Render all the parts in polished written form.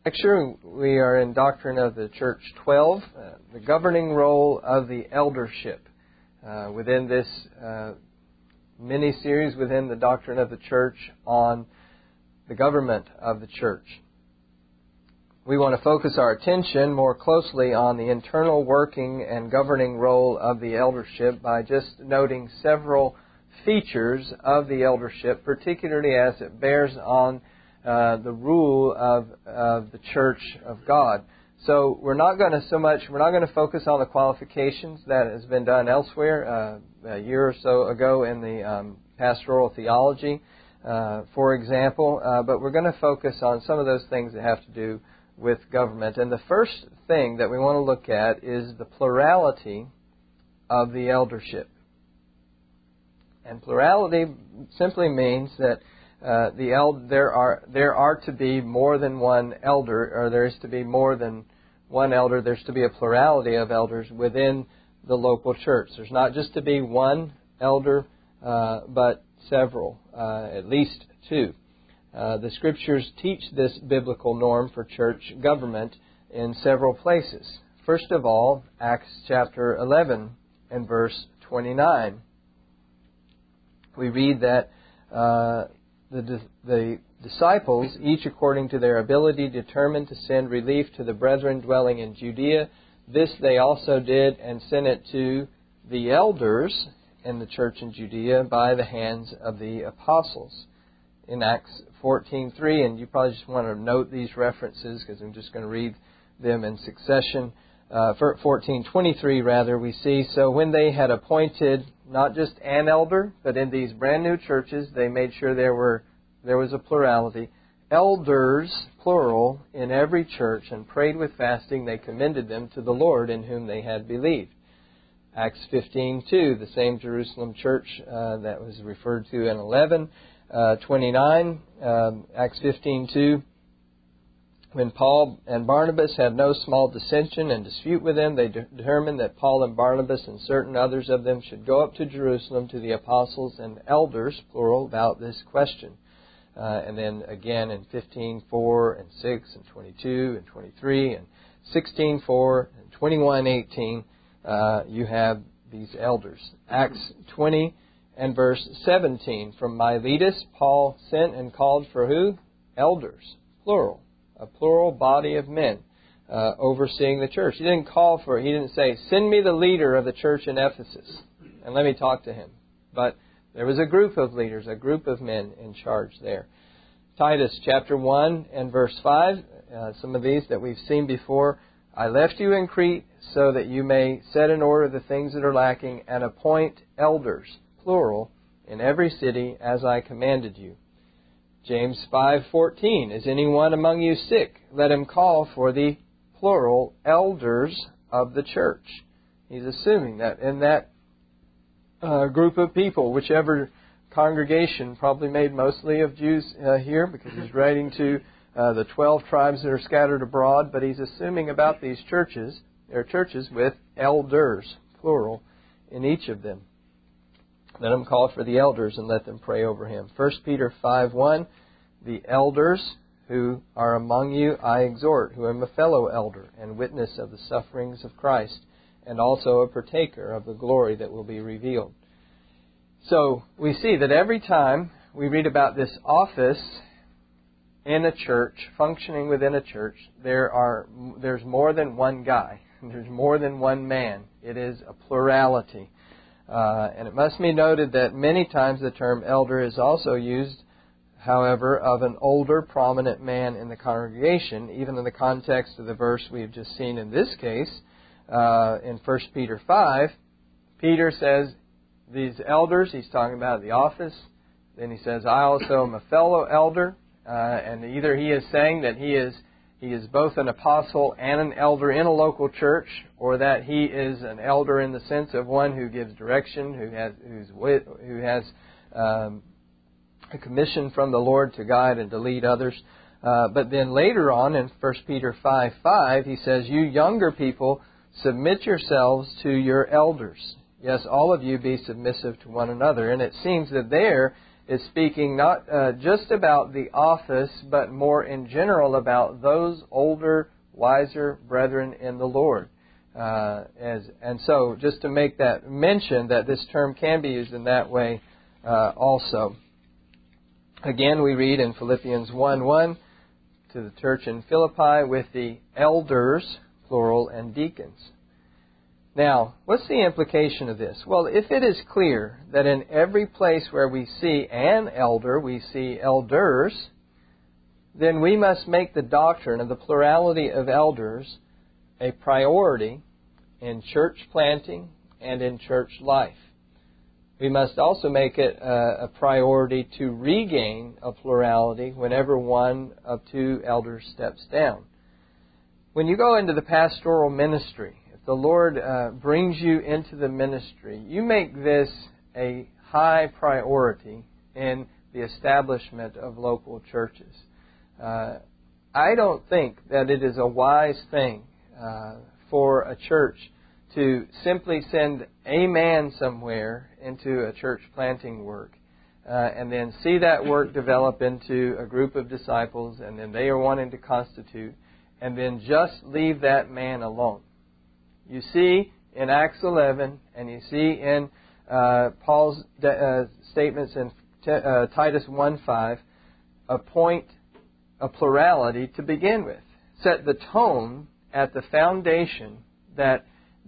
Lecture. We are in Doctrine of the Church 12, the governing role of the eldership. Within this mini-series within the Doctrine of the Church on the government of the church. We want to focus our attention more closely on the internal working and governing role of the eldership by just noting several features of the eldership, particularly as it bears on the rule of the Church of God. So we're not going to focus on the qualifications that has been done elsewhere a year or so ago in the pastoral theology, for example, but we're going to focus on some of those things that have to do with government. And the first thing that we want to look at is the plurality of the eldership. And plurality simply means that there are to be more than one elder, or there is to be more than one elder. There's to be a plurality of elders within the local church. There's not just to be one elder, but several, at least two. The Scriptures teach this biblical norm for church government in several places. First of all, Acts chapter 11 and verse 29. We read that the disciples, each according to their ability, determined to send relief to the brethren dwelling in Judea. This they also did, and sent it to the elders in the church in Judea by the hands of the apostles. In Acts 14:3, and you probably just want to note these references because I'm just going to read them in succession. 14:23 rather, we see, so when they had appointed not just an elder, but in these brand new churches, they made sure there was a plurality. Elders, plural, in every church, and prayed with fasting, they commended them to the Lord in whom they had believed. Acts 15:2, the same Jerusalem church that was referred to in 11:29. Acts 15:2. When Paul and Barnabas had no small dissension and dispute with them, they determined that Paul and Barnabas and certain others of them should go up to Jerusalem to the apostles and elders, plural, about this question. And then again in 15:4 and 6 and 22 and 23 and 16:4 and 21:18, you have these elders. Acts 20 and verse 17. From Miletus, Paul sent and called for who? Elders, plural. A plural body of men overseeing the church. He didn't say, send me the leader of the church in Ephesus and let me talk to him. But there was a group of leaders, a group of men in charge there. Titus chapter 1 and verse 5, some of these that we've seen before. I left you in Crete so that you may set in order the things that are lacking and appoint elders, plural, in every city as I commanded you. James 5:14, is anyone among you sick? Let him call for the plural elders of the church. He's assuming that in that group of people, whichever congregation, probably made mostly of Jews here, because he's writing to the 12 tribes that are scattered abroad, but he's assuming about these churches, they're churches with elders, plural, in each of them. Let him call for the elders and let them pray over him. 1 Peter 5:1, the elders who are among you I exhort, who am a fellow elder and witness of the sufferings of Christ, and also a partaker of the glory that will be revealed. So we see that every time we read about this office in a church, functioning within a church, there's more than one guy. There's more than one man. It is a plurality. And it must be noted that many times the term elder is also used, however, of an older, prominent man in the congregation, even in the context of the verse we have just seen in this case, in 1 Peter 5. Peter says, these elders, he's talking about the office. Then he says, I also am a fellow elder. And either he is saying that he is both an apostle and an elder in a local church, or that he is an elder in the sense of one who gives direction, who has a commission from the Lord to guide and to lead others. But then later on in 1 Peter 5:5, he says, you younger people, submit yourselves to your elders. Yes, all of you be submissive to one another. And it seems that there is speaking not just about the office, but more in general about those older, wiser brethren in the Lord. And so, just to make that mention that this term can be used in that way also. Again, we read in Philippians 1:1 to the church in Philippi with the elders, plural, and deacons. Now, what's the implication of this? Well, if it is clear that in every place where we see an elder, we see elders, then we must make the doctrine of the plurality of elders a priority in church planting and in church life. We must also make it a priority to regain a plurality whenever one of two elders steps down. When you go into the pastoral ministry, if the Lord brings you into the ministry, you make this a high priority in the establishment of local churches. I don't think that it is a wise thing for a church to simply send a man somewhere into a church planting work and then see that work develop into a group of disciples, and then they are wanting to constitute, and then just leave that man alone. You see in Acts 11, and you see in Paul's statements in Titus 1:5, appoint a plurality to begin with. Set the tone at the foundation that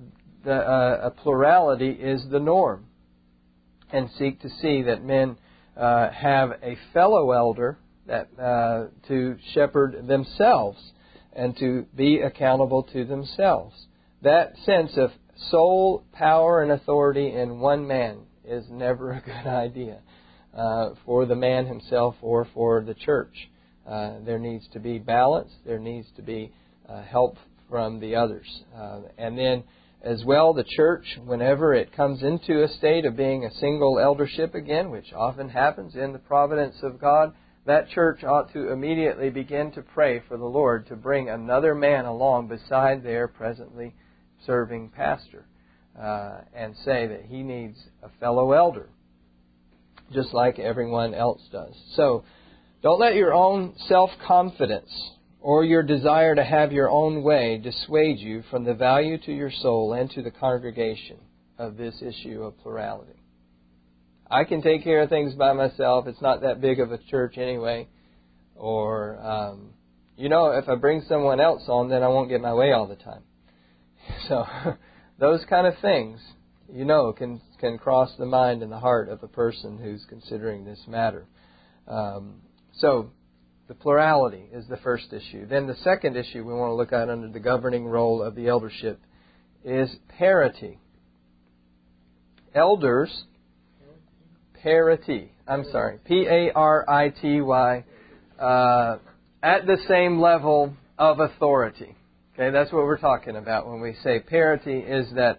a plurality is the norm, and seek to see that men have a fellow elder that to shepherd themselves and to be accountable to themselves. That sense of sole power and authority in one man is never a good idea for the man himself or for the church. There needs to be balance. There needs to be help from the others. And then as well, the church, whenever it comes into a state of being a single eldership again, which often happens in the providence of God, that church ought to immediately begin to pray for the Lord to bring another man along beside their presently serving pastor and say that he needs a fellow elder, just like everyone else does. So, don't let your own self-confidence or your desire to have your own way dissuade you from the value to your soul and to the congregation of this issue of plurality. I can take care of things by myself. It's not that big of a church anyway. Or, if I bring someone else on, then I won't get my way all the time. So, those kind of things, can cross the mind and the heart of a person who's considering this matter. So, the plurality is the first issue. Then the second issue we want to look at under the governing role of the eldership is parity. Elders, parity. P-A-R-I-T-Y, at the same level of authority. Okay, that's what we're talking about when we say parity. Is that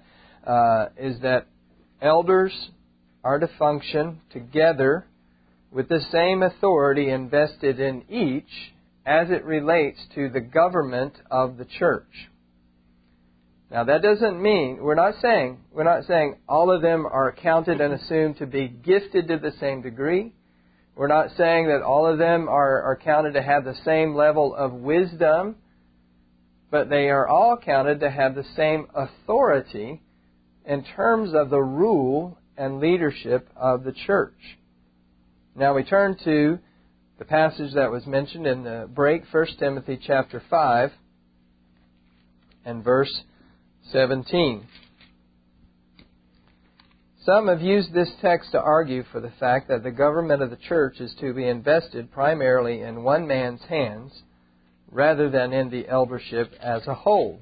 elders are to function together with the same authority invested in each as it relates to the government of the church. Now that doesn't mean, we're not saying all of them are counted and assumed to be gifted to the same degree. We're not saying that all of them are counted to have the same level of wisdom, but they are all counted to have the same authority in terms of the rule and leadership of the church. Now we turn to the passage that was mentioned in the break, 1 Timothy chapter 5 and verse 17. Some have used this text to argue for the fact that the government of the church is to be invested primarily in one man's hands rather than in the eldership as a whole.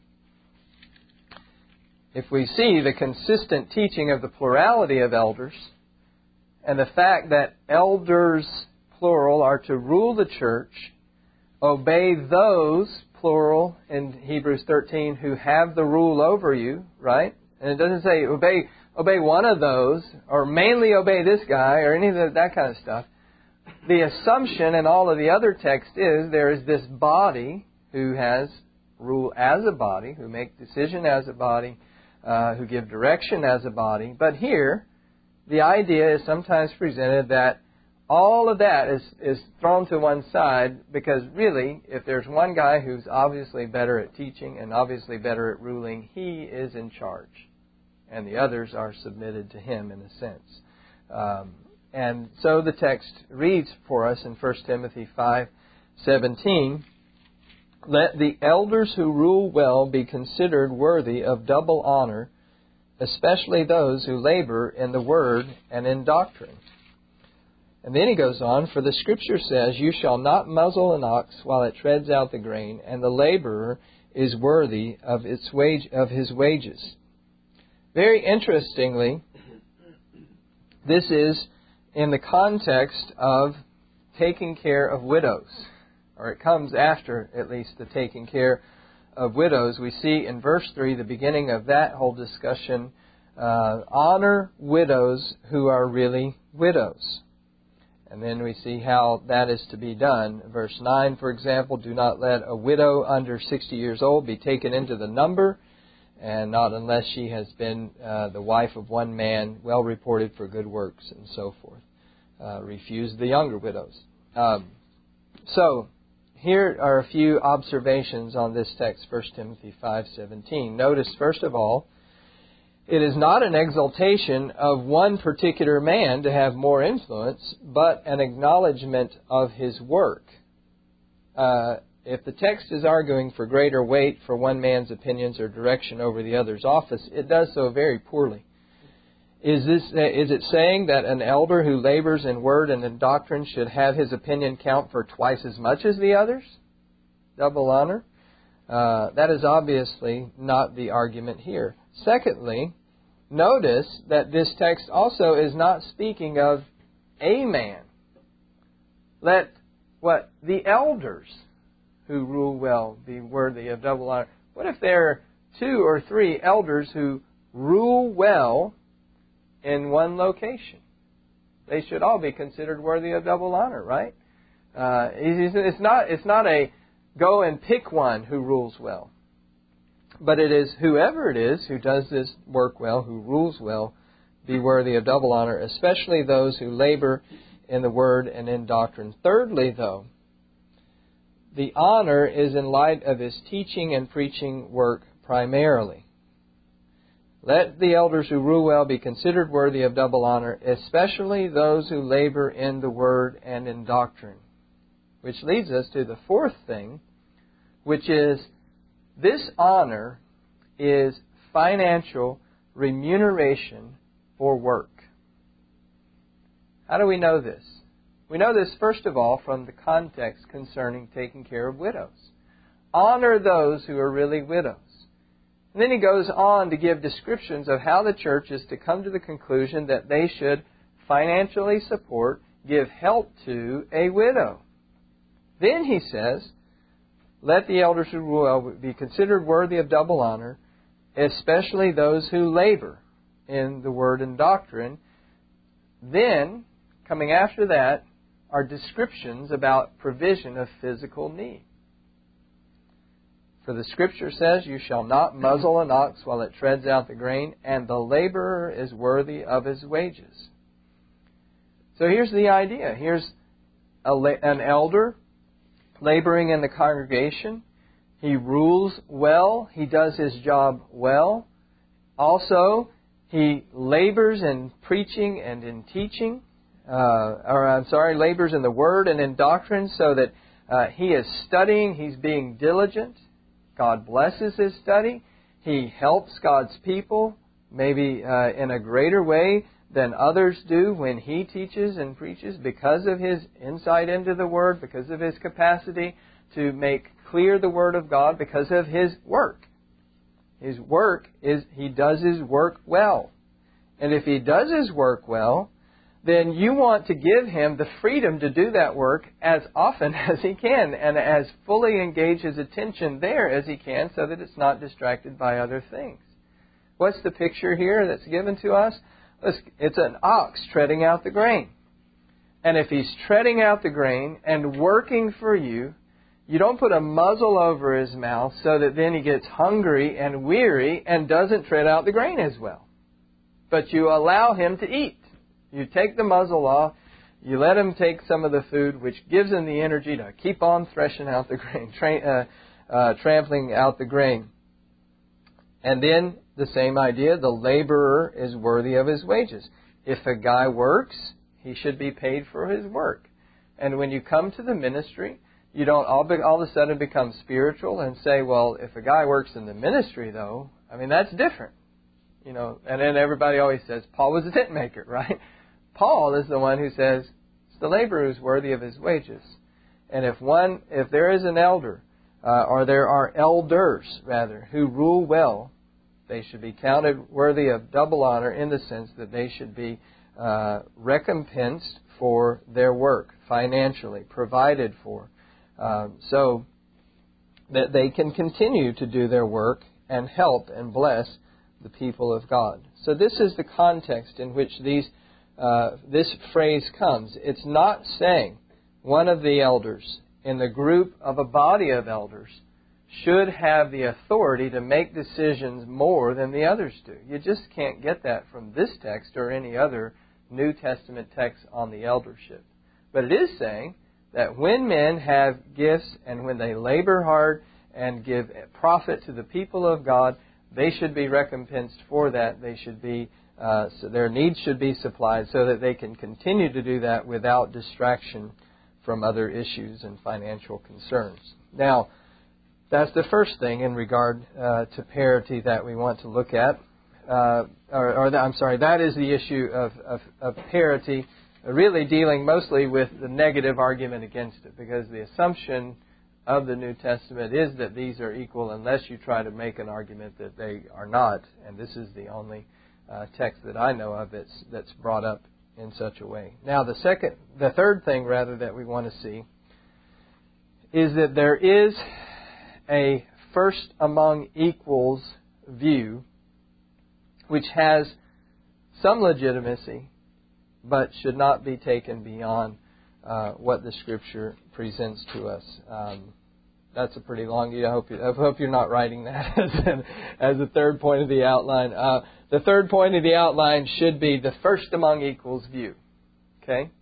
If we see the consistent teaching of the plurality of elders, and the fact that elders, plural, are to rule the church, obey those, plural, in Hebrews 13, who have the rule over you, right? And it doesn't say obey one of those, or mainly obey this guy, or any of that kind of stuff. The assumption in all of the other texts is there is this body who has rule as a body, who make decision as a body, who give direction as a body. But here, the idea is sometimes presented that all of that is thrown to one side because really, if there's one guy who's obviously better at teaching and obviously better at ruling, he is in charge. And the others are submitted to him in a sense. And so the text reads for us in 1 Timothy 5:17, "Let the elders who rule well be considered worthy of double honor, especially those who labor in the word and in doctrine." And then he goes on, "For the Scripture says, 'You shall not muzzle an ox while it treads out the grain, and the laborer is worthy of his wages.'" Very interestingly, this is in the context of taking care of widows, or it comes after at least the taking care of widows. We see in verse 3, the beginning of that whole discussion, honor widows who are really widows. And then we see how that is to be done. Verse 9, for example, "Do not let a widow under 60 years old be taken into the number, and not unless she has been the wife of one man, well reported for good works," and so forth. Refuse the younger widows. So, here are a few observations on this text, 1 Timothy 5:17. Notice, first of all, it is not an exaltation of one particular man to have more influence, but an acknowledgement of his work. If the text is arguing for greater weight for one man's opinions or direction over the other's office, it does so very poorly. Is it saying that an elder who labors in word and in doctrine should have his opinion count for twice as much as the others? Double honor? That is obviously not the argument here. Secondly, notice that this text also is not speaking of a man. Let the elders who rule well be worthy of double honor. What if there are 2 or 3 elders who rule well in one location? They should all be considered worthy of double honor, right? It's not a go and pick one who rules well. But it is whoever it is who does this work well, who rules well, be worthy of double honor, especially those who labor in the word and in doctrine. Thirdly, though, the honor is in light of his teaching and preaching work primarily. Let the elders who rule well be considered worthy of double honor, especially those who labor in the word and in doctrine. Which leads us to the fourth thing, which is this honor is financial remuneration for work. How do we know this? We know this, first of all, from the context concerning taking care of widows. Honor those who are really widows. And then he goes on to give descriptions of how the church is to come to the conclusion that they should financially support, give help to a widow. Then he says, let the elders who rule well be considered worthy of double honor, especially those who labor in the word and doctrine. Then, coming after that, are descriptions about provision of physical need. For the Scripture says, you shall not muzzle an ox while it treads out the grain, and the laborer is worthy of his wages. So here's the idea. Here's an elder laboring in the congregation. He rules well. He does his job well. Also, he labors in preaching and in teaching. Labors in the Word and in doctrine, so that he is studying. He's being diligent. God blesses his study. He helps God's people, maybe in a greater way than others do when he teaches and preaches, because of his insight into the Word, because of his capacity to make clear the Word of God, because of his work. His work is, he does his work well. And if he does his work well, then you want to give him the freedom to do that work as often as he can, and as fully engage his attention there as he can, so that it's not distracted by other things. What's the picture here that's given to us? It's an ox treading out the grain. And if he's treading out the grain and working for you, you don't put a muzzle over his mouth so that then he gets hungry and weary and doesn't tread out the grain as well. But you allow him to eat. You take the muzzle off, you let them take some of the food, which gives them the energy to keep on threshing out the grain, trampling out the grain. And then the same idea, the laborer is worthy of his wages. If a guy works, he should be paid for his work. And when you come to the ministry, you don't all of a sudden become spiritual and say, well, if a guy works in the ministry, though, I mean, that's different. You know, and then everybody always says, Paul was a tent maker, right? Paul is the one who says, it's the laborer who's worthy of his wages. And if there is an elder, or there are elders, rather, who rule well, they should be counted worthy of double honor in the sense that they should be recompensed for their work, financially, provided for, so that they can continue to do their work and help and bless the people of God. So this is the context in which this phrase comes. It's not saying one of the elders in the group of a body of elders should have the authority to make decisions more than the others do. You just can't get that from this text or any other New Testament text on the eldership. But it is saying that when men have gifts and when they labor hard and give profit to the people of God, they should be recompensed for that. They should be, so their needs should be supplied so that they can continue to do that without distraction from other issues and financial concerns. Now, that's the first thing in regard to parity that we want to look at. That is the issue of parity, really dealing mostly with the negative argument against it, because the assumption of the New Testament is that these are equal unless you try to make an argument that they are not. And this is the only text that I know of that's brought up in such a way. Now, the third thing that we want to see is that there is a first among equals view which has some legitimacy but should not be taken beyond what the Scripture presents to us. That's a pretty long. I hope you're not writing that as a third point of the outline. The third point of the outline should be the first among equals view. Okay.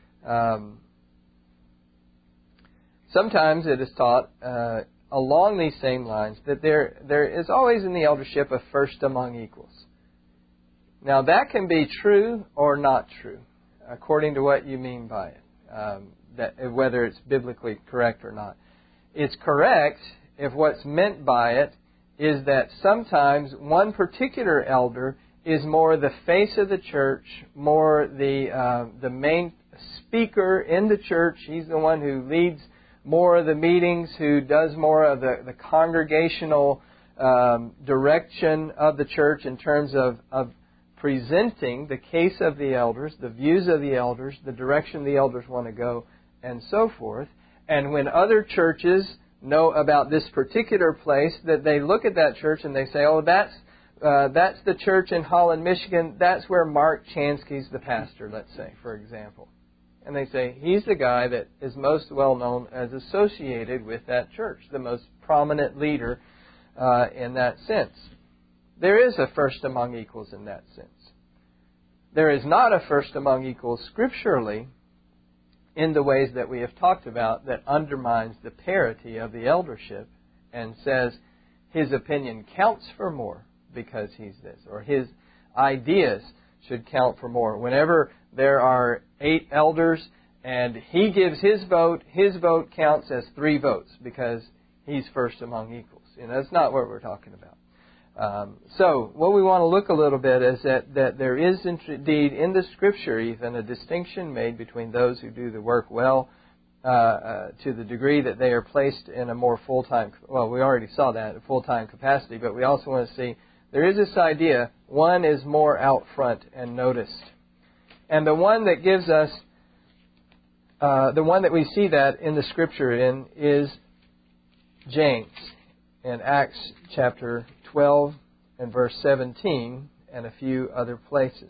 Sometimes it is taught along these same lines that there is always in the eldership a first among equals. Now that can be true or not true, according to what you mean by it, whether it's biblically correct or not. It's correct if what's meant by it is that sometimes one particular elder is more the face of the church, more the main speaker in the church. He's the one who leads more of the meetings, who does more of the congregational direction of the church in terms of presenting the case of the elders, the views of the elders, the direction the elders want to go, and so forth. And when other churches know about this particular place, that they look at that church and they say, oh, that's the church in Holland, Michigan. That's where Mark Chansky's the pastor, let's say, for example. And they say, he's the guy that is most well known as associated with that church, the most prominent leader in that sense. There is a first among equals in that sense. There is not a first among equals scripturally in the ways that we have talked about that undermines the parity of the eldership and says his opinion counts for more because he's this, or his ideas should count for more. Whenever there are 8 elders and he gives his vote counts as 3 votes because he's first among equals. That's not what we're talking about. So what we want to look a little bit is that there is indeed in the Scripture even a distinction made between those who do the work well to the degree that they are placed in a more full-time, well, we already saw that, a full-time capacity, but we also want to see there is this idea, one is more out front and noticed. And the one that gives us, the one that we see that in the Scripture in is James in Acts chapter 12 and verse 17 and a few other places.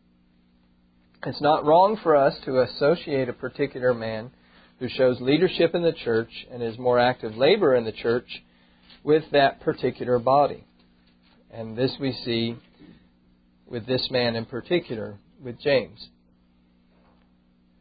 It's not wrong for us to associate a particular man who shows leadership in the church and is more active labor in the church with that particular body. And this we see with this man in particular, with James.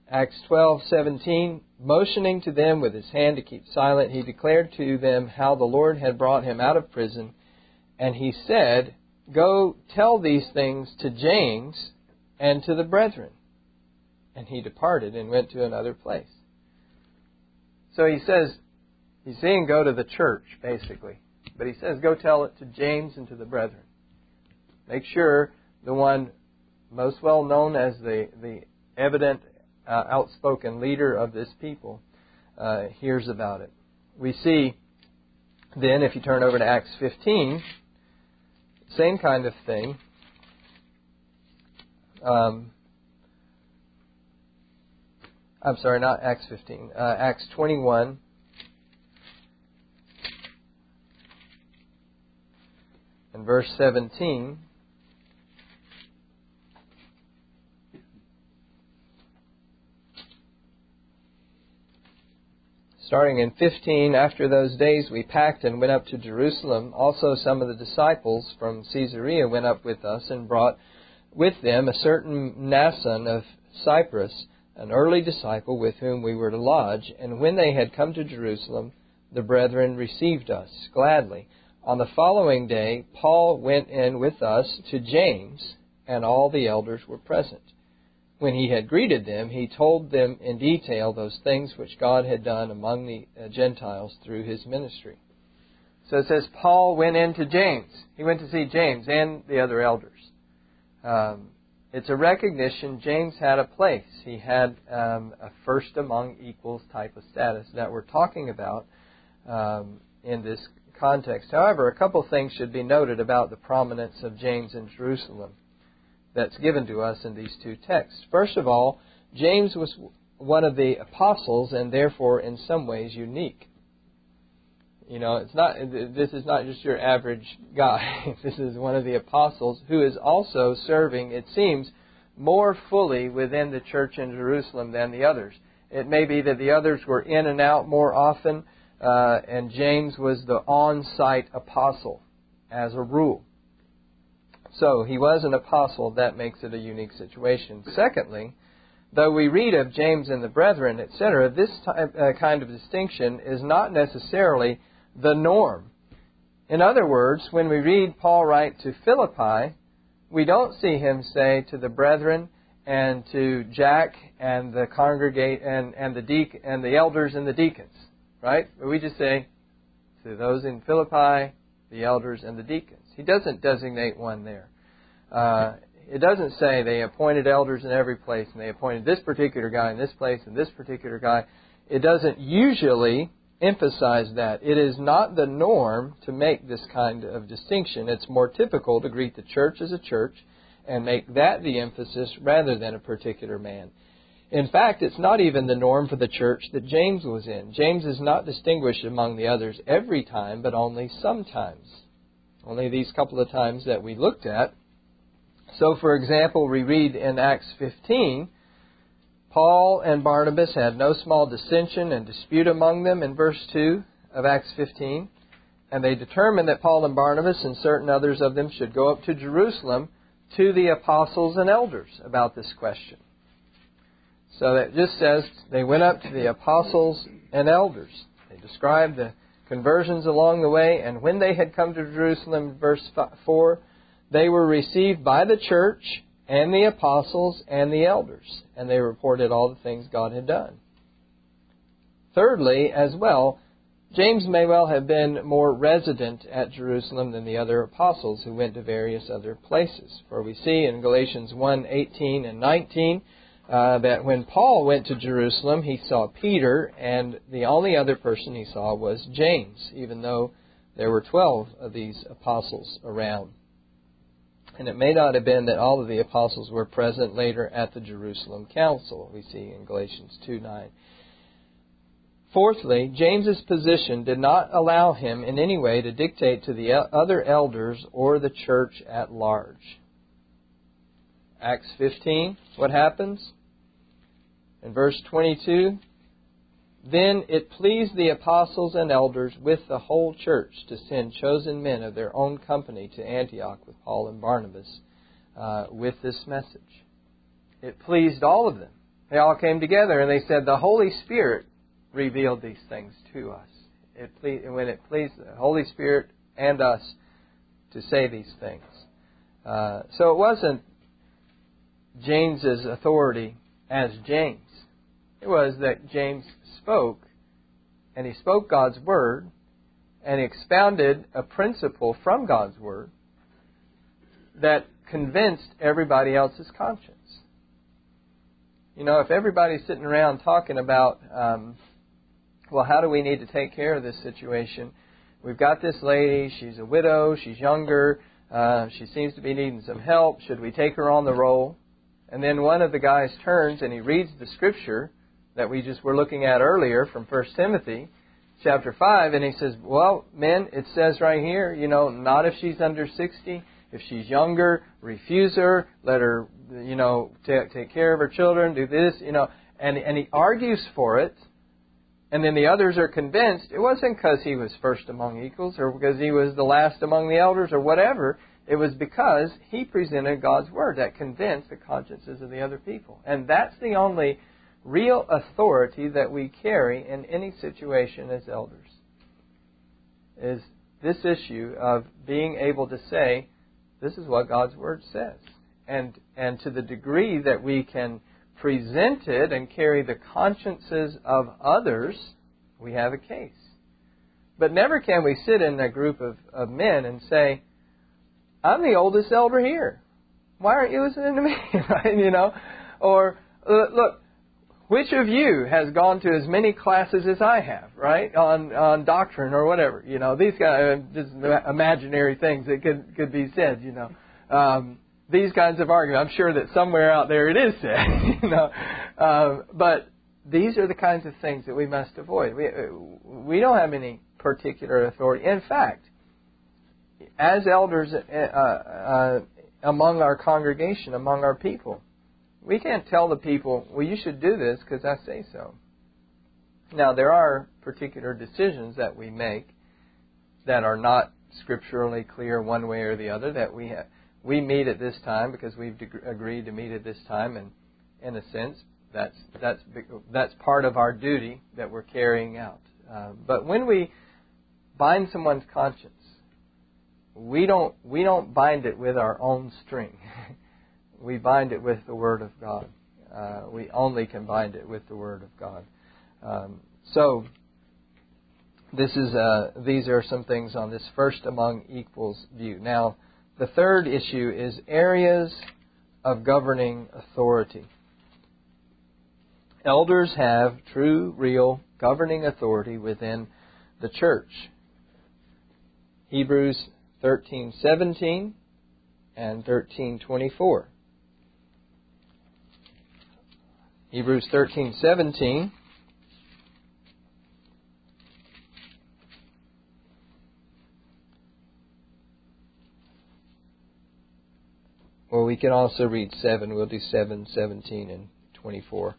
Acts 12:17, motioning to them with his hand to keep silent, he declared to them how the Lord had brought him out of prison. And he said, "Go tell these things to James and to the brethren." And he departed and went to another place. So he says, he's saying go to the church, basically. But he says, go tell it to James and to the brethren. Make sure the one most well known as the evident, outspoken leader of this people hears about it. We see then, if you turn over to Acts 15, same kind of thing. I'm sorry, not Acts 15. Acts 21. And verse 17. Starting in 15, after those days we packed and went up to Jerusalem. Also some of the disciples from Caesarea went up with us and brought with them a certain Mnason of Cyprus, an early disciple with whom we were to lodge. And when they had come to Jerusalem, the brethren received us gladly. On the following day, Paul went in with us to James, and all the elders were present. When he had greeted them, he told them in detail those things which God had done among the Gentiles through his ministry. So it says Paul went in to James. He went to see James and the other elders. It's a recognition James had a place. He had a first among equals type of status that we're talking about in this context. However, a couple things should be noted about the prominence of James in Jerusalem that's given to us in these two texts. First of all, James was one of the apostles and therefore in some ways unique. You know, this is not just your average guy. This is one of the apostles who is also serving, it seems, more fully within the church in Jerusalem than the others. It may be that the others were in and out more often, and James was the on-site apostle as a rule. So he was an apostle. That makes it a unique situation. Secondly, though we read of James and the brethren, etc., this kind of distinction is not necessarily the norm. In other words, when we read Paul write to Philippi, we don't see him say to the brethren and to Jack and the congregate and the elders and the deacons, right? We just say to those in Philippi, the elders and the deacons. He doesn't designate one there. It doesn't say they appointed elders in every place and they appointed this particular guy in this place and this particular guy. It doesn't usually emphasize that. It is not the norm to make this kind of distinction. It's more typical to greet the church as a church and make that the emphasis rather than a particular man. In fact, it's not even the norm for the church that James was in. James is not distinguished among the others every time, but only sometimes. Only these couple of times that we looked at. So, for example, we read in Acts 15, Paul and Barnabas had no small dissension and dispute among them in verse 2 of Acts 15. And they determined that Paul and Barnabas and certain others of them should go up to Jerusalem to the apostles and elders about this question. So that just says they went up to the apostles and elders. They described the conversions along the way. And when they had come to Jerusalem, verse 4, they were received by the church and the apostles and the elders, and they reported all the things God had done. Thirdly, as well, James may well have been more resident at Jerusalem than the other apostles who went to various other places. For we see in Galatians 1:18 and 19 that when Paul went to Jerusalem, he saw Peter, and the only other person he saw was James, even though there were 12 of these apostles around. And it may not have been that all of the apostles were present later at the Jerusalem Council, we see in Galatians 2:9. Fourthly, James's position did not allow him in any way to dictate to the other elders or the church at large. Acts 15, what happens? In verse 22, then it pleased the apostles and elders with the whole church to send chosen men of their own company to Antioch with Paul and Barnabas with this message. It pleased all of them. They all came together and they said, the Holy Spirit revealed these things to us. When it pleased the Holy Spirit and us to say these things. So it wasn't James's authority as James. It was that James spoke, and he spoke God's Word, and he expounded a principle from God's Word that convinced everybody else's conscience. You know, if everybody's sitting around talking about, well, how do we need to take care of this situation? We've got this lady, she's a widow, she's younger, she seems to be needing some help. Should we take her on the roll? And then one of the guys turns and he reads the scripture that we just were looking at earlier from 1 Timothy chapter 5, and he says, well, men, it says right here, you know, not if she's under 60. If she's younger, refuse her, let her, you know, take care of her children, do this, you know. And he argues for it. And then the others are convinced it wasn't because he was first among equals or because he was the last among the elders or whatever. It was because he presented God's Word that convinced the consciences of the other people. And that's the only real authority that we carry in any situation as elders, is this issue of being able to say, this is what God's Word says. And to the degree that we can present it and carry the consciences of others, we have a case. But never can we sit in a group of men and say, I'm the oldest elder here. Why aren't you listening to me? Right? You know? Or, look, which of you has gone to as many classes as I have, right? On doctrine or whatever. You know, these guys, just imaginary things that could be said, you know. These kinds of arguments. I'm sure that somewhere out there it is said, you know. But these are the kinds of things that we must avoid. We don't have any particular authority. In fact, as elders among our congregation, among our people, we can't tell the people, well, you should do this because I say so. Now, there are particular decisions that we make that are not scripturally clear one way or the other, that we meet at this time because we've agreed to meet at this time, and in a sense, that's part of our duty that we're carrying out. But when we bind someone's conscience, we don't bind it with our own string. We bind it with the Word of God. We only can bind it with the Word of God. So these are some things on this first among equals view. Now, the third issue is areas of governing authority. Elders have true, real governing authority within the church. Hebrews 13:17 and 13:24. Hebrews 13:17. Well, we can also read 7. We'll do 7, 17, and 24.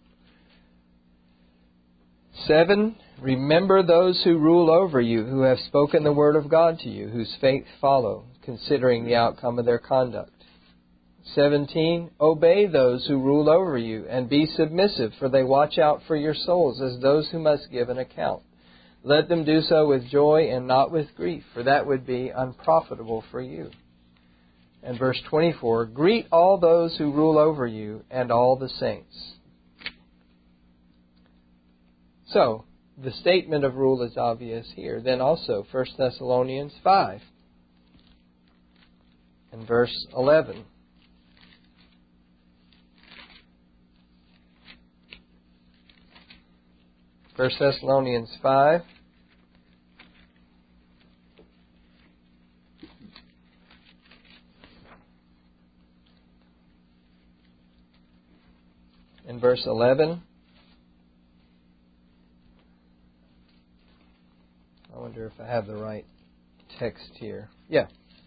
7. Remember those who rule over you, who have spoken the word of God to you, whose faith follow, considering the outcome of their conduct. 17. Obey those who rule over you, and be submissive, for they watch out for your souls as those who must give an account. Let them do so with joy and not with grief, for that would be unprofitable for you. And verse 24, greet all those who rule over you and all the saints. So, the statement of rule is obvious here. Then also, 1 Thessalonians 5 and verse 11. 1 Thessalonians 5 and verse 11. I wonder if I have the right text here. Yeah.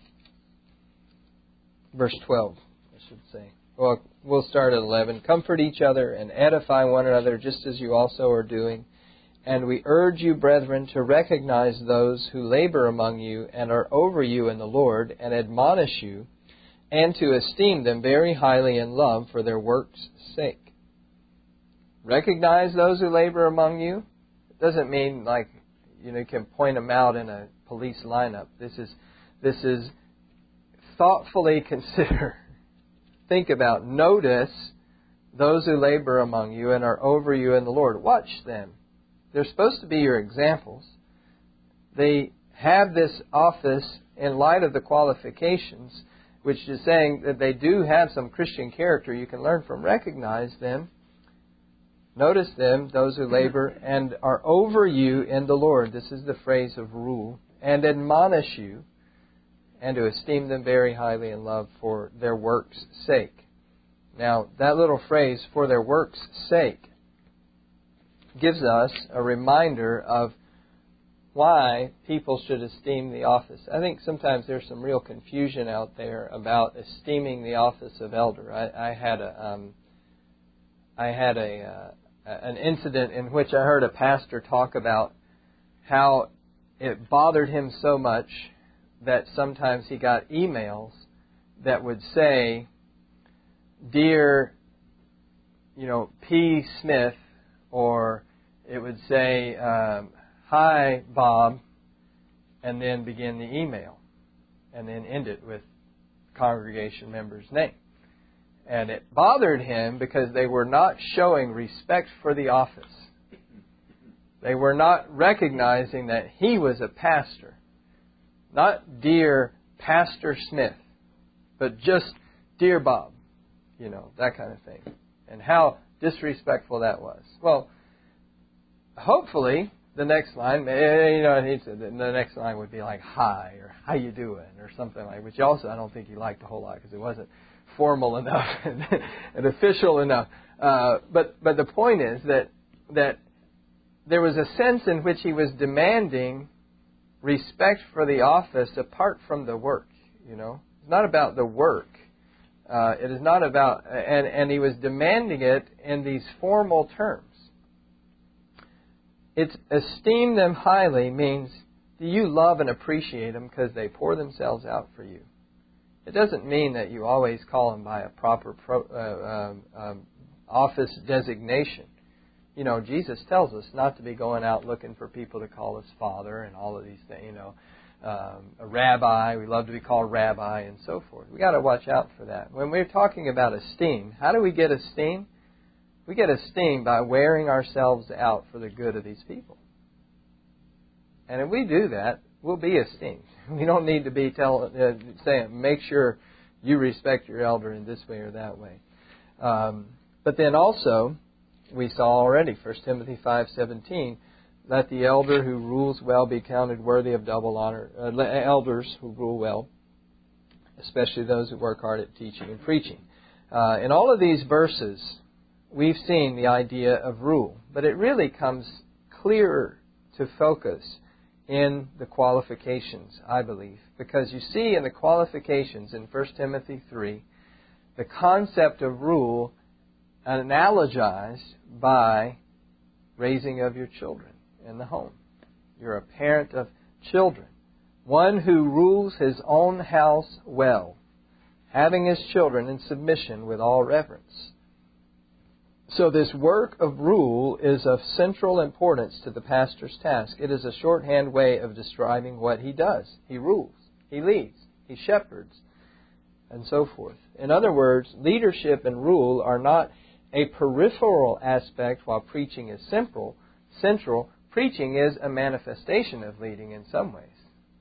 Verse 12, I should say. Well, we'll start at 11. Comfort each other and edify one another, just as you also are doing. And we urge you, brethren, to recognize those who labor among you and are over you in the Lord, and admonish you, and to esteem them very highly in love for their work's sake. Recognize those who labor among you. It doesn't mean like, you can point them out in a police lineup. This is thoughtfully consider. Think about, notice those who labor among you and are over you in the Lord. Watch them. They're supposed to be your examples. They have this office in light of the qualifications, which is saying that they do have some Christian character you can learn from. Recognize them. Notice them, those who labor and are over you in the Lord. This is the phrase of rule. And admonish you, and to esteem them very highly in love for their work's sake. Now, that little phrase, for their work's sake, gives us a reminder of why people should esteem the office. I think sometimes there's some real confusion out there about esteeming the office of elder. I had an incident in which I heard a pastor talk about how it bothered him so much that sometimes he got emails that would say, "Dear, P. Smith," or it would say, "Hi, Bob," and then begin the email, and then end it with congregation member's name. And it bothered him because they were not showing respect for the office. They were not recognizing that he was a pastor. Not "Dear Pastor Smith," but just "Dear Bob," that kind of thing. And how disrespectful that was. Well, hopefully the next line, the next line would be like "Hi" or "How you doing?" or something like, which also I don't think he liked a whole lot because it wasn't formal enough and official enough. But the point is that there was a sense in which he was demanding respect for the office apart from the work. It's not about the work. It is not about, and he was demanding it in these formal terms. It's esteem them highly means, do you love and appreciate them because they pour themselves out for you? It doesn't mean that you always call them by a proper office designation. Jesus tells us not to be going out looking for people to call us Father and all of these things. A rabbi, we love to be called rabbi and so forth. We got to watch out for that. When we're talking about esteem, how do we get esteem? We get esteem by wearing ourselves out for the good of these people. And if we do that, we'll be esteemed. We don't need to be saying, make sure you respect your elder in this way or that way. But then also, we saw already, 1 Timothy 5:17, let the elder who rules well be counted worthy of double honor. Elders who rule well, especially those who work hard at teaching and preaching. In all of these verses, we've seen the idea of rule, but it really comes clearer to focus in the qualifications, I believe. Because you see in the qualifications in 1 Timothy 3, the concept of rule analogized by raising of your children in the home. You're a parent of children. One who rules his own house well, having his children in submission with all reverence. So this work of rule is of central importance to the pastor's task. It is a shorthand way of describing what he does. He rules, he leads, he shepherds, and so forth. In other words, leadership and rule are not a peripheral aspect while preaching is central. Preaching is a manifestation of leading in some ways,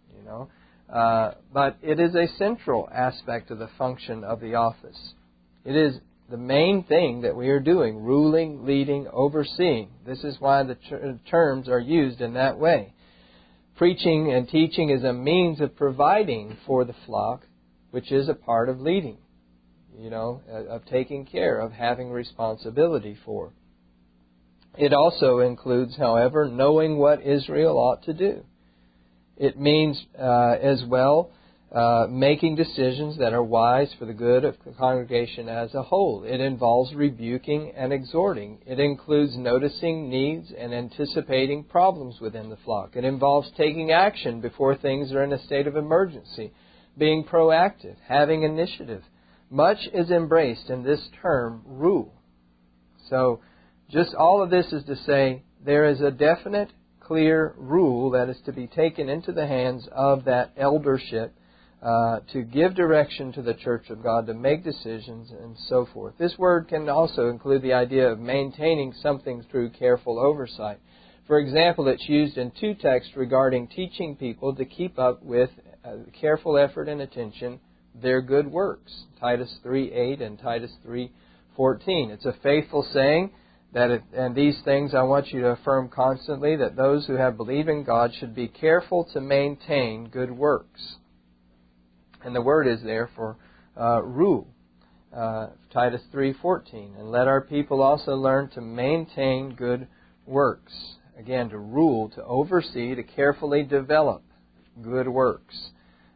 but it is a central aspect of the function of the office. It is the main thing that we are doing, ruling, leading, overseeing. This is why the terms are used in that way. Preaching and teaching is a means of providing for the flock, which is a part of leading, of taking care, of having responsibility for. It also includes, however, knowing what Israel ought to do. It means as well making decisions that are wise for the good of the congregation as a whole. It involves rebuking and exhorting. It includes noticing needs and anticipating problems within the flock. It involves taking action before things are in a state of emergency, being proactive, having initiative. Much is embraced in this term, rule. So Just all of this is to say there is a definite, clear rule that is to be taken into the hands of that eldership to give direction to the Church of God, to make decisions, and so forth. This word can also include the idea of maintaining something through careful oversight. For example, it's used in two texts regarding teaching people to keep up with careful effort and attention their good works. Titus 3:8 and Titus 3:14. It's a faithful saying that, and these things I want you to affirm constantly, that those who have believed in God should be careful to maintain good works. And the word is there for rule. Titus 3:14. And let our people also learn to maintain good works. Again, to rule, to oversee, to carefully develop good works.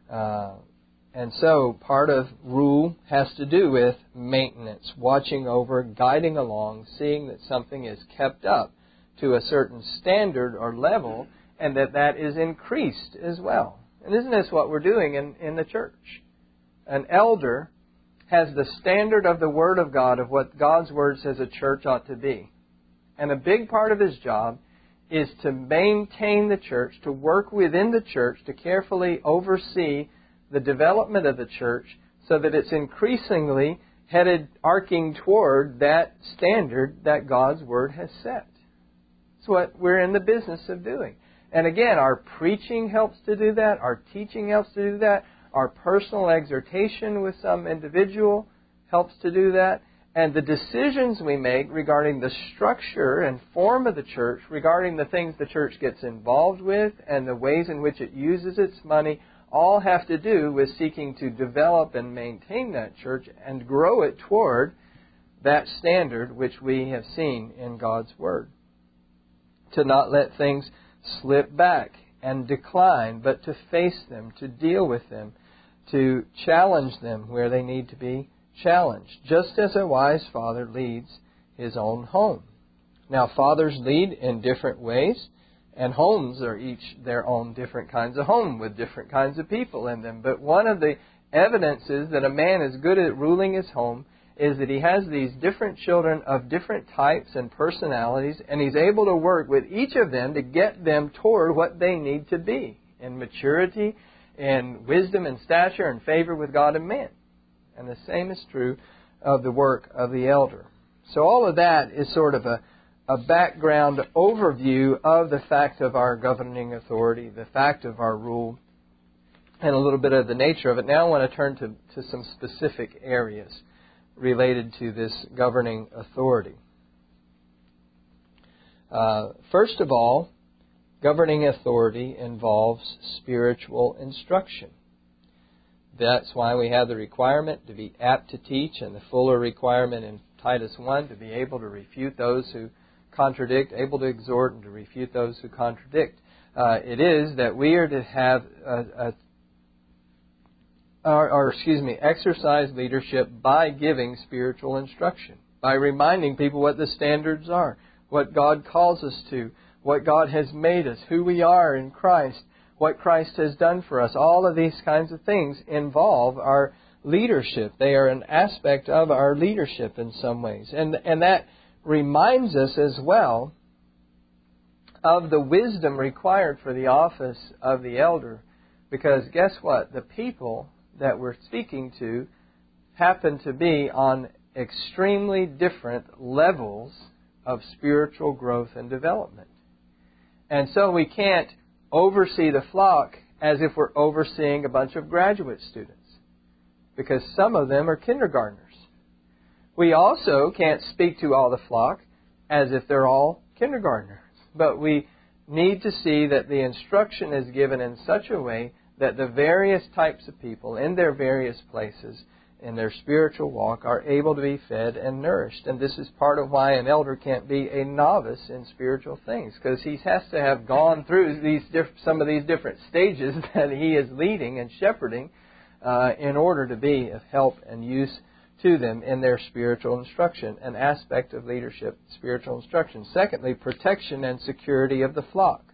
And so part of rule has to do with maintenance, watching over, guiding along, seeing that something is kept up to a certain standard or level, and that is increased as well. And isn't this what we're doing in the church? An elder has the standard of the Word of God, of what God's Word says a church ought to be. And a big part of his job is to maintain the church, to work within the church, to carefully oversee the development of the church so that it's increasingly arcing toward that standard that God's Word has set. It's what we're in the business of doing. And again, our preaching helps to do that. Our teaching helps to do that. Our personal exhortation with some individual helps to do that. And the decisions we make regarding the structure and form of the church, regarding the things the church gets involved with and the ways in which it uses its money, all have to do with seeking to develop and maintain that church and grow it toward that standard which we have seen in God's Word. To not let things slip back and decline, but to face them, to deal with them, to challenge them where they need to be challenged, just as a wise father leads his own home. Now, fathers lead in different ways, and homes are each their own different kinds of home with different kinds of people in them. But one of the evidences that a man is good at ruling his home is that he has these different children of different types and personalities, and he's able to work with each of them to get them toward what they need to be in maturity, in wisdom and stature and favor with God and man. And the same is true of the work of the elder. So all of that is sort of a background overview of the fact of our governing authority, the fact of our rule, and a little bit of the nature of it. Now I want to turn to some specific areas related to this governing authority. First of all, governing authority involves spiritual instruction. That's why we have the requirement to be apt to teach, and the fuller requirement in Titus 1 to be able to refute those who contradict, able to exhort and to refute those who contradict. It is that we are to have exercise leadership by giving spiritual instruction, by reminding people what the standards are, what God calls us to, what God has made us, who we are in Christ, what Christ has done for us. All of these kinds of things involve our leadership. They are an aspect of our leadership in some ways. And that reminds us as well of the wisdom required for the office of the elder. Because guess what? The people that we're speaking to happen to be on extremely different levels of spiritual growth and development. And so we can't oversee the flock as if we're overseeing a bunch of graduate students, because some of them are kindergartners. We also can't speak to all the flock as if they're all kindergartners, but we need to see that the instruction is given in such a way that the various types of people in their various places in their spiritual walk are able to be fed and nourished. And this is part of why an elder can't be a novice in spiritual things, because he has to have gone through some of these different stages that he is leading and shepherding in order to be of help and use to them in their spiritual instruction, an aspect of leadership, spiritual instruction. Secondly, protection and security of the flock.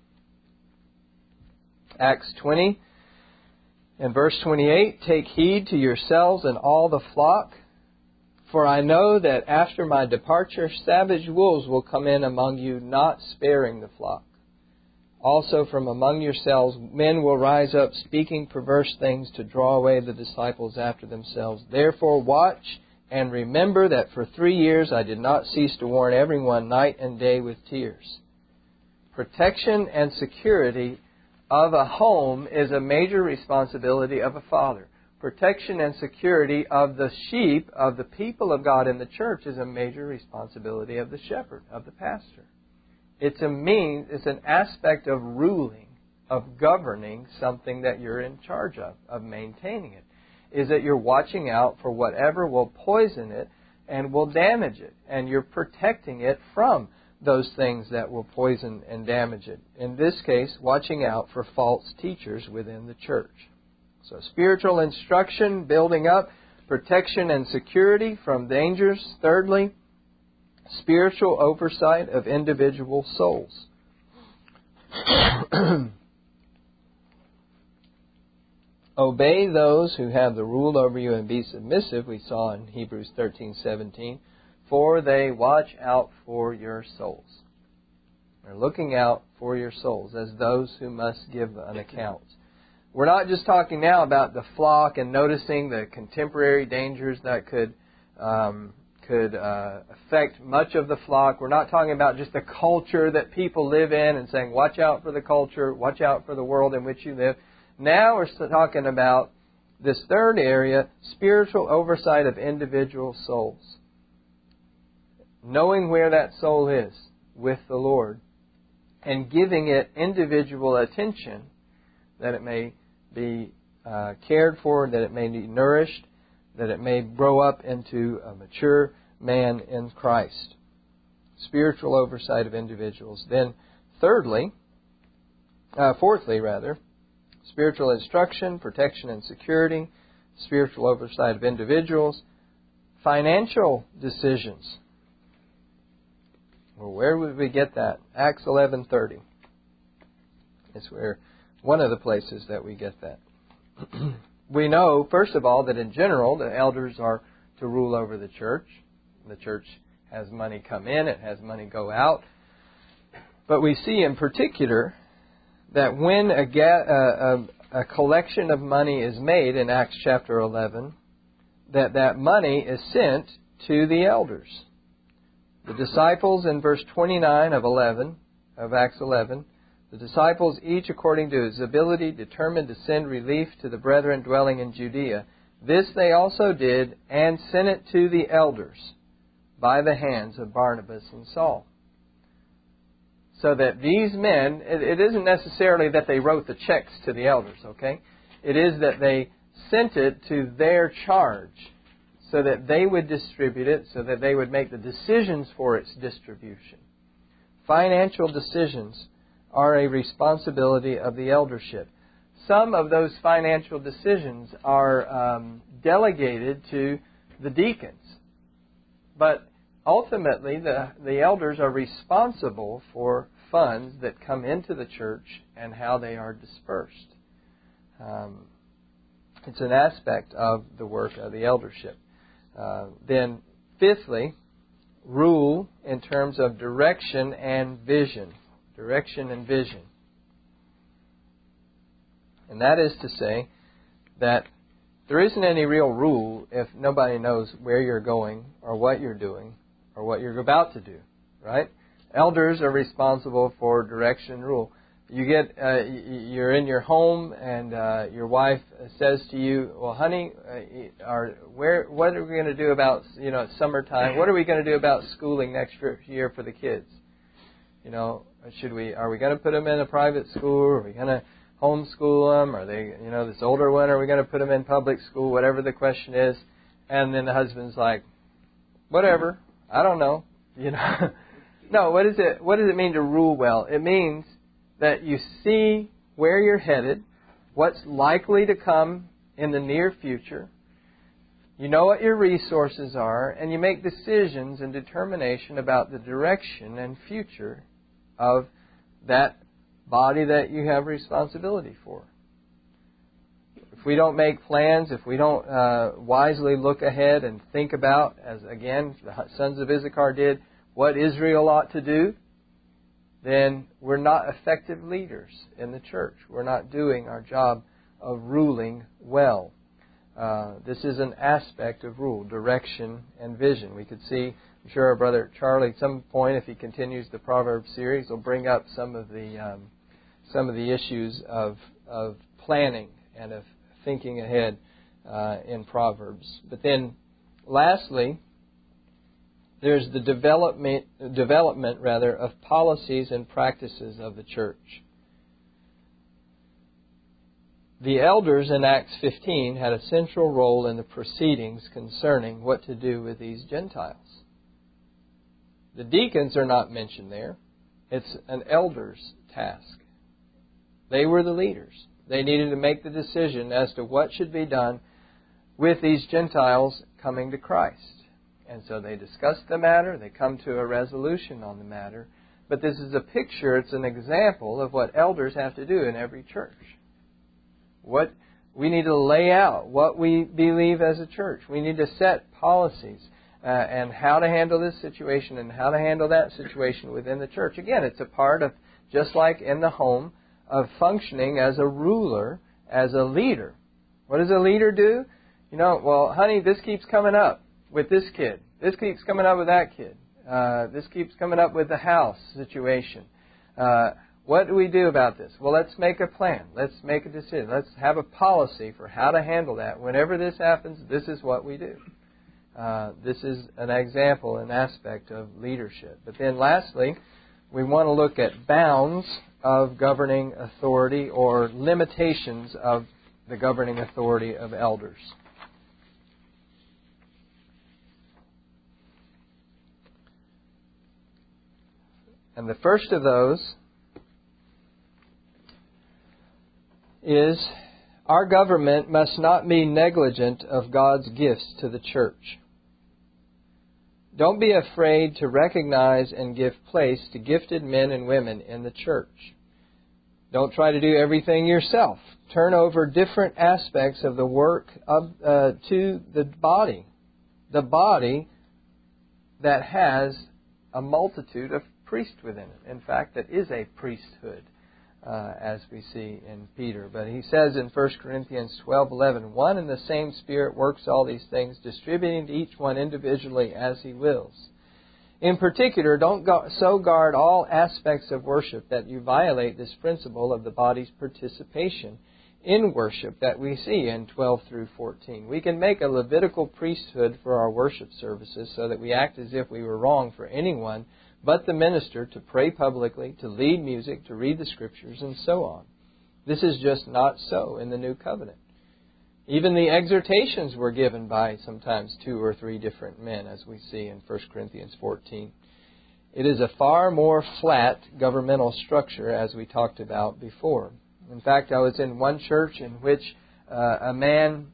Acts 20 and verse 28, take heed to yourselves and all the flock For I know that after my departure, savage wolves will come in among you, not sparing the flock. Also from among yourselves men will rise up, speaking perverse things to draw away the disciples after themselves. Therefore watch and remember that for 3 years I did not cease to warn everyone night and day with tears. Protection and security of a home is a major responsibility of a father. Protection and security of the sheep, of the people of God in the church, is a major responsibility of the shepherd, of the pastor. It's an aspect of ruling, of governing something that you're in charge of maintaining it. Is that you're watching out for whatever will poison it and will damage it. And you're protecting it from those things that will poison and damage it. In this case, watching out for false teachers within the church. So spiritual instruction, building up, protection and security from dangers. Thirdly, spiritual oversight of individual souls. Obey those who have the rule over you and be submissive, we saw in Hebrews 13:17, for they watch out for your souls. They're looking out for your souls as those who must give an account. We're not just talking now about the flock and noticing the contemporary dangers that could affect much of the flock. We're not talking about just the culture that people live in and saying, watch out for the culture, watch out for the world in which you live. Now we're talking about this third area, spiritual oversight of individual souls. Knowing where that soul is with the Lord and giving it individual attention that it may be cared for, that it may be nourished, that it may grow up into a mature man in Christ. Spiritual oversight of individuals. Then fourthly, spiritual instruction, protection and security, spiritual oversight of individuals, financial decisions. Well, where would we get that? Acts 11:30. It's where one of the places that we get that. We know, first of all, that in general the elders are to rule over the church. The church has money come in, it has money go out. But we see in particular that when a collection of money is made in Acts chapter 11, that money is sent to the elders. The disciples in verse 29 of Acts 11, the disciples, each according to his ability, determined to send relief to the brethren dwelling in Judea. This they also did, and sent it to the elders by the hands of Barnabas and Saul. So that these men, it isn't necessarily that they wrote the checks to the elders, okay? It is that they sent it to their charge so that they would distribute it, so that they would make the decisions for its distribution. Financial decisions are a responsibility of the eldership. Some of those financial decisions are delegated to the deacons. But ultimately, the elders are responsible for funds that come into the church and how they are dispersed. It's an aspect of the work of the eldership. Then, fifthly, rule in terms of direction and vision. Direction and vision. And that is to say that there isn't any real rule if nobody knows where you're going or what you're doing or what you're about to do, right? Elders are responsible for direction and rule. You're in your home and your wife says to you, "Well, honey, what are we going to do about it's summertime? What are we going to do about schooling next year for the kids? Are we going to put them in a private school? Are we going to homeschool them? Are they, this older one, are we going to put them in public school?" Whatever the question is. And then the husband's like, "Whatever. I don't know." No, what does it mean to rule well? It means that you see where you're headed, what's likely to come in the near future. You know what your resources are, and you make decisions and determination about the direction and future of that body that you have responsibility for. If we don't make plans, if we don't wisely look ahead and think about, as again the sons of Issachar did, what Israel ought to do, then we're not effective leaders in the church. We're not doing our job of ruling well. This is an aspect of rule, direction and vision. We could see, I'm sure our brother Charlie at some point, if he continues the Proverbs series, will bring up some of the issues of planning and of thinking ahead in Proverbs. But then, lastly, there's the development of policies and practices of the church. The elders in Acts 15 had a central role in the proceedings concerning what to do with these Gentiles. The deacons are not mentioned there. It's an elder's task. They were the leaders. They needed to make the decision as to what should be done with these Gentiles coming to Christ. And so they discuss the matter. They come to a resolution on the matter. But this is a picture, it's an example of what elders have to do in every church. What we need to lay out, what we believe as a church. We need to set policies and how to handle this situation and how to handle that situation within the church. Again, it's a part of, just like in the home, of functioning as a ruler, as a leader. What does a leader do? Well, honey, this keeps coming up with this kid. This keeps coming up with that kid. This keeps coming up with the house situation. What do we do about this? Well, let's make a plan. Let's make a decision. Let's have a policy for how to handle that. Whenever this happens, this is what we do. This is an example, an aspect of leadership. But then lastly, we want to look at bounds of governing authority or limitations of the governing authority of elders. And the first of those is our government must not be negligent of God's gifts to the church. Don't be afraid to recognize and give place to gifted men and women in the church. Don't try to do everything yourself. Turn over different aspects of the work to the body that has a multitude of priests within it. In fact, that is a priesthood, as we see in Peter. But he says in 1 Corinthians 12:11, one and the same Spirit works all these things, distributing to each one individually as He wills. In particular, don't so guard all aspects of worship that you violate this principle of the body's participation in worship that we see in 12 through 14. We can make a Levitical priesthood for our worship services so that we act as if we were wrong for anyone but the minister to pray publicly, to lead music, to read the Scriptures, and so on. This is just not so in the New Covenant. Even the exhortations were given by sometimes 2 or 3 different men, as we see in 1 Corinthians 14. It is a far more flat governmental structure, as we talked about before. In fact, I was in one church in which a man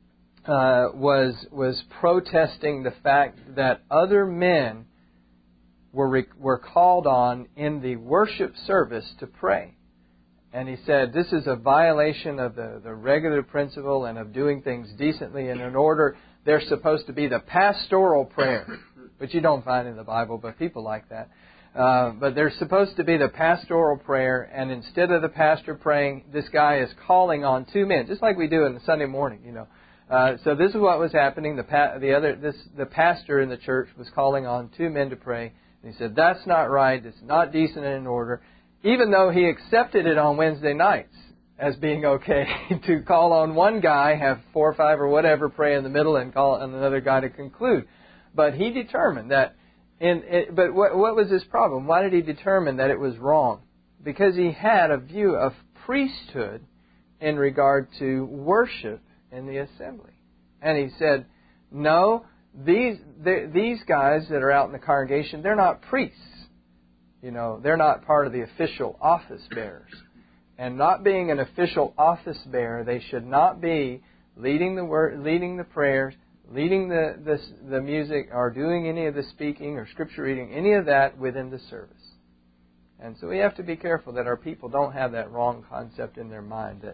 was protesting the fact that other men were called on in the worship service to pray. And he said, this is a violation of the regular principle and of doing things decently and in order. They're supposed to be the pastoral prayer, which you don't find in the Bible, but people like that. But they're supposed to be the pastoral prayer, and instead of the pastor praying, this guy is calling on 2 men, just like we do in the Sunday morning, So this is what was happening. The pastor in the church was calling on 2 men to pray. And he said, that's not right. It's not decent and in order. Even though he accepted it on Wednesday nights as being okay to call on one guy, have 4 or 5 or whatever, pray in the middle, and call on another guy to conclude. But he determined that. But what was his problem? Why did he determine that it was wrong? Because he had a view of priesthood in regard to worship in the assembly. And he said, no, these guys that are out in the congregation, they're not priests. They're not part of the official office bearers. And not being an official office bearer, they should not be leading the prayers, leading the music, or doing any of the speaking or scripture reading, any of that within the service. And so we have to be careful that our people don't have that wrong concept in their mind,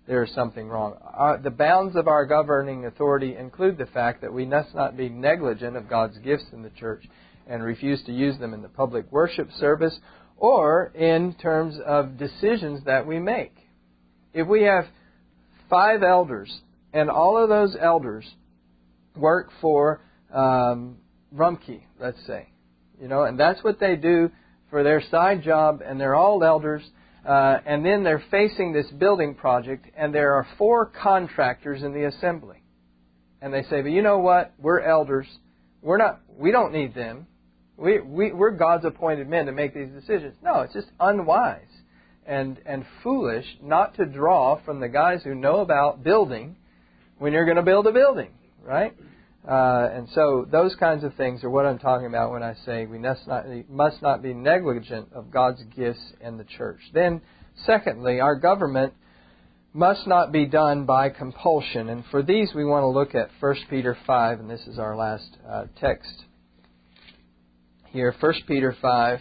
there is something wrong. The bounds of our governing authority include the fact that we must not be negligent of God's gifts in the church and refuse to use them in the public worship service or in terms of decisions that we make. If we have 5 elders and all of those elders work for Rumke, let's say, and that's what they do for their side job, and they're all elders, and then they're facing this building project, and there are 4 contractors in the assembly. And they say, but you know what? We're elders. We don't need them. We're God's appointed men to make these decisions. No, it's just unwise and foolish not to draw from the guys who know about building when you're going to build a building, right? And so those kinds of things are what I'm talking about when I say we must not be negligent of God's gifts in the church. Then, secondly, our government must not be done by compulsion. And for these we want to look at 1 Peter 5, and this is our last text here. 1 Peter 5,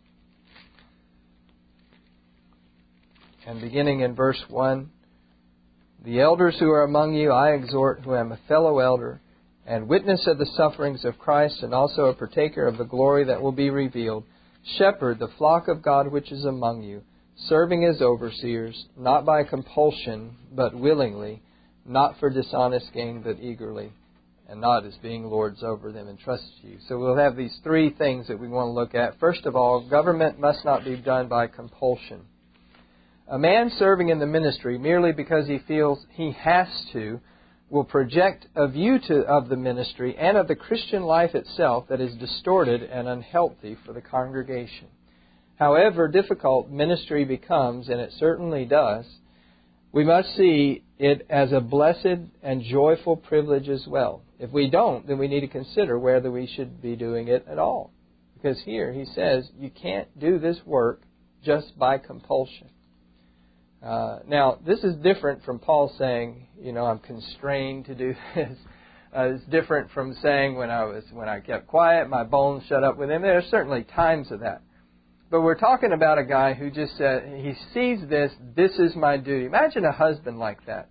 and beginning in verse 1, the elders who are among you I exhort, who am a fellow elder, and witness of the sufferings of Christ, and also a partaker of the glory that will be revealed. Shepherd the flock of God which is among you, serving as overseers, not by compulsion, but willingly, not for dishonest gain, but eagerly, and not as being lords over them, and trust you. So we'll have these 3 things that we want to look at. First of all, government must not be done by compulsion. A man serving in the ministry merely because he feels he has to will project a view of the ministry and of the Christian life itself that is distorted and unhealthy for the congregation. However difficult ministry becomes, and it certainly does, we must see it as a blessed and joyful privilege as well. If we don't, then we need to consider whether we should be doing it at all. Because here he says you can't do this work just by compulsion. Now, this is different from Paul saying, I'm constrained to do this. It's different from saying when I kept quiet, my bones shut up within me. There are certainly times of that. But we're talking about a guy who just said, he sees this is my duty. Imagine a husband like that.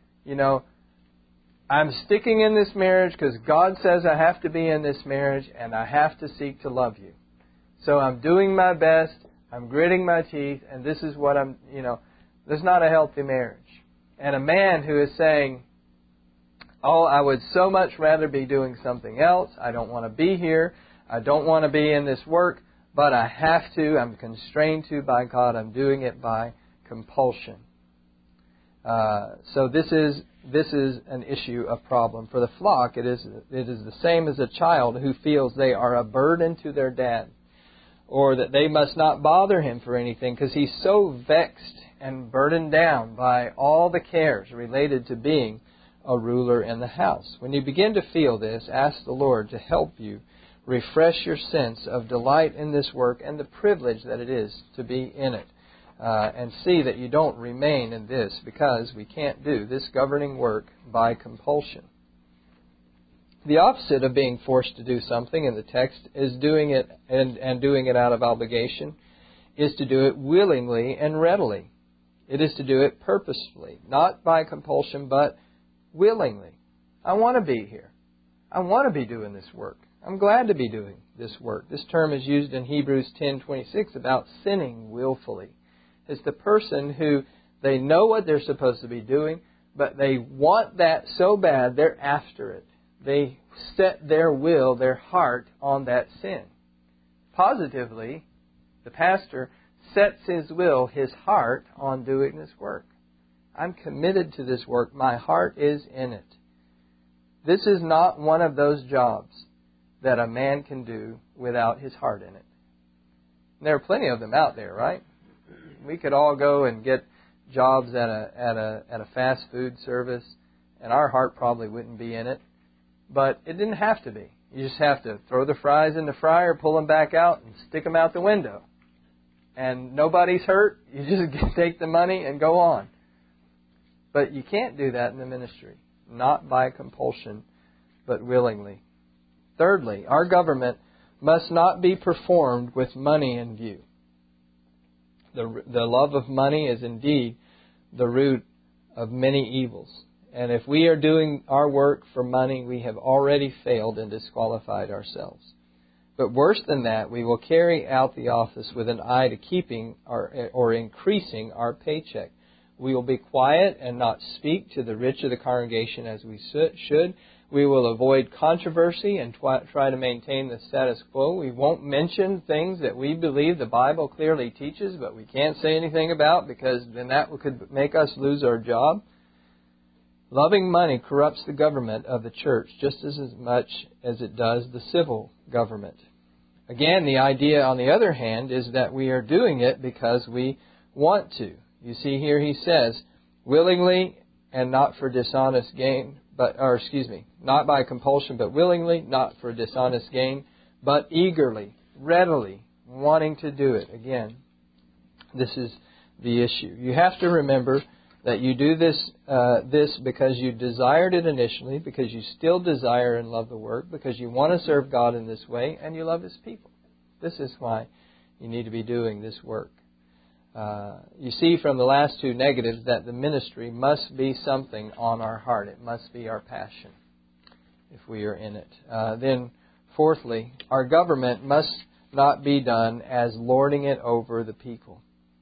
I'm sticking in this marriage because God says I have to be in this marriage and I have to seek to love you. So I'm doing my best, I'm gritting my teeth, and this is what this is not a healthy marriage. And a man who is saying, I would so much rather be doing something else. I don't want to be here. I don't want to be in this work, but I have to. I'm constrained to by God. I'm doing it by compulsion. So this is an issue, a problem. For the flock, it is the same as a child who feels they are a burden to their dad, or that they must not bother him for anything because he's so vexed and burdened down by all the cares related to being a ruler in the house. When you begin to feel this, ask the Lord to help you refresh your sense of delight in this work and the privilege that it is to be in it. And see that you don't remain in this, because we can't do this governing work by compulsion. The opposite of being forced to do something in the text is doing it and doing it out of obligation, is to do it willingly and readily. It is to do it purposefully, not by compulsion, but willingly. I want to be here. I want to be doing this work. I'm glad to be doing this work. This term is used in Hebrews 10:26 about sinning willfully. It's the person who they know what they're supposed to be doing, but they want that so bad they're after it. They set their will, their heart on that sin. Positively, the pastor sets his will, his heart, on doing this work. I'm committed to this work. My heart is in it. This is not one of those jobs that a man can do without his heart in it. And there are plenty of them out there, right? We could all go and get jobs at a fast food service, and our heart probably wouldn't be in it. But it didn't have to be. You just have to throw the fries in the fryer, pull them back out, and stick them out the window. And nobody's hurt. You just take the money and go on. But you can't do that in the ministry. Not by compulsion, but willingly. Thirdly, our government must not be performed with money in view. The love of money is indeed the root of many evils. And if we are doing our work for money, we have already failed and disqualified ourselves. But worse than that, we will carry out the office with an eye to keeping or increasing our paycheck. We will be quiet and not speak to the rich of the congregation as we should. We will avoid controversy and try to maintain the status quo. We won't mention things that we believe the Bible clearly teaches, but we can't say anything about because then that could make us lose our job. Loving money corrupts the government of the church just as much as it does the civil government. Again, the idea, on the other hand, is that we are doing it because we want to. You see here he says, willingly and not for dishonest gain, not by compulsion, but willingly, not for dishonest gain, but eagerly, readily, wanting to do it. Again, this is the issue. You have to remember that you do this because you desired it initially, because you still desire and love the work, because you want to serve God in this way, and you love His people. This is why you need to be doing this work. You see from the last two negatives that the ministry must be something on our heart. It must be our passion if we are in it. Then, fourthly, our government must not be done as lording it over the people.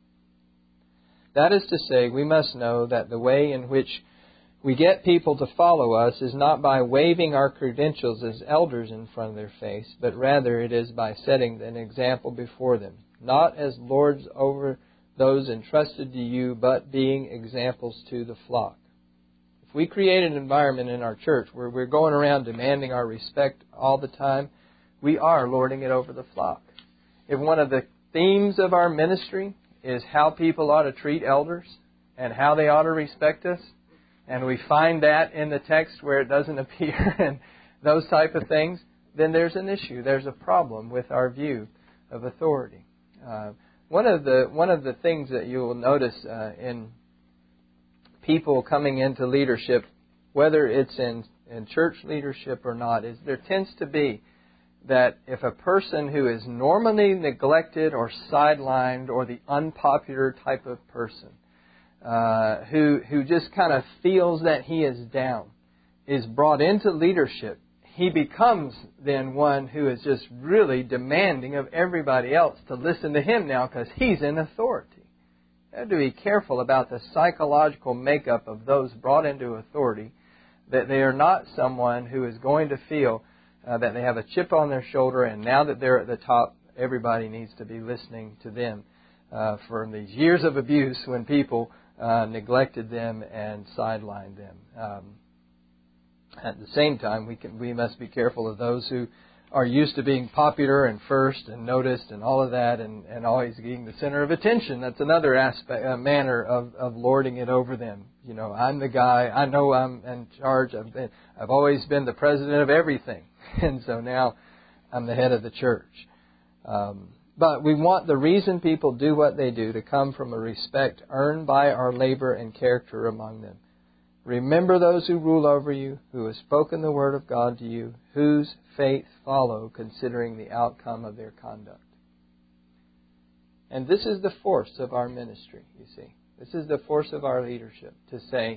That is to say, we must know that the way in which we get people to follow us is not by waving our credentials as elders in front of their face, but rather it is by setting an example before them, not as lords over those entrusted to you, but being examples to the flock. If we create an environment in our church where we're going around demanding our respect all the time, we are lording it over the flock. If one of the themes of our ministry is how people ought to treat elders and how they ought to respect us, and we find that in the text where it doesn't appear and those type of things, then there's an issue. There's a problem with our view of authority. One of the things that you will notice in people coming into leadership, whether it's in church leadership or not, is there tends to be that if a person who is normally neglected or sidelined or the unpopular type of person who just kind of feels that he is down is brought into leadership, he becomes then one who is just really demanding of everybody else to listen to him now because he's in authority. You have to be careful about the psychological makeup of those brought into authority, that they are not someone who is going to feel that they have a chip on their shoulder, and now that they're at the top, everybody needs to be listening to them for these years of abuse when people neglected them and sidelined them. At the same time, we must be careful of those who are used to being popular and first and noticed and all of that, and always being the center of attention. That's another aspect, manner of lording it over them. You know, I'm the guy. I know I'm in charge. I've always been the president of everything, and so now I'm the head of the church. But we want the reason people do what they do to come from a respect earned by our labor and character among them. Remember those who rule over you, who have spoken the word of God to you, whose faith follow, considering the outcome of their conduct. And this is the force of our ministry, you see. This is the force of our leadership, to say,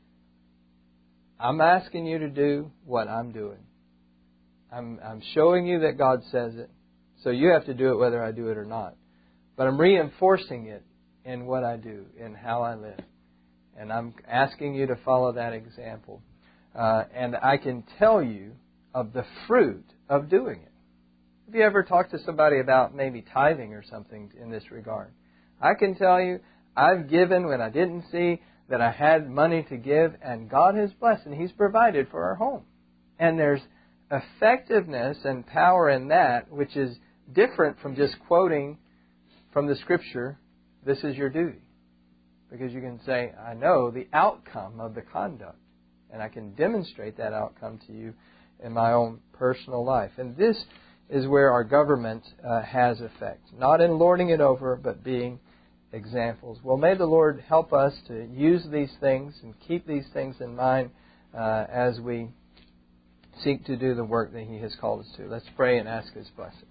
I'm asking you to do what I'm doing. I'm showing you that God says it, so you have to do it whether I do it or not. But I'm reinforcing it in what I do, in how I live. And I'm asking you to follow that example. And I can tell you of the fruit of doing it. Have you ever talked to somebody about maybe tithing or something in this regard? I can tell you, I've given when I didn't see that I had money to give, and God has blessed, and He's provided for our home. And there's effectiveness and power in that, which is different from just quoting from the Scripture, this is your duty. Because you can say, I know the outcome of the conduct, and I can demonstrate that outcome to you in my own personal life. And this is where our government has effect. Not in lording it over, but being examples. Well, may the Lord help us to use these things and keep these things in mind as we seek to do the work that He has called us to. Let's pray and ask His blessing.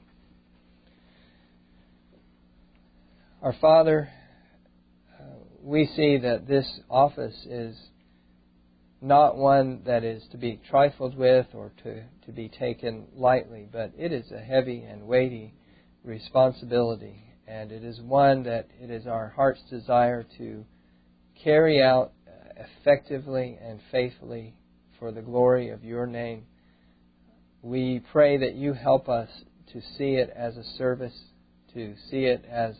we see that this office is not one that is to be trifled with or to be taken lightly, but it is a heavy and weighty responsibility, and it is one that it is our heart's desire to carry out effectively and faithfully for the glory of your name. We pray that you help us to see it as a service, to see it as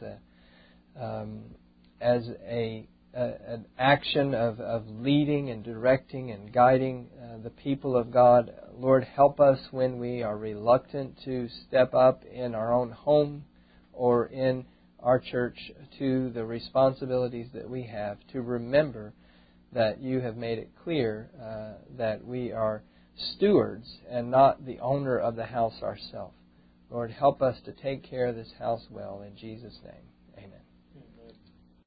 an action of leading and directing and guiding the people of God. Lord, help us when we are reluctant to step up in our own home or in our church to the responsibilities that we have, to remember that you have made it clear that we are stewards and not the owner of the house ourselves. Lord, help us to take care of this house well, in Jesus' name.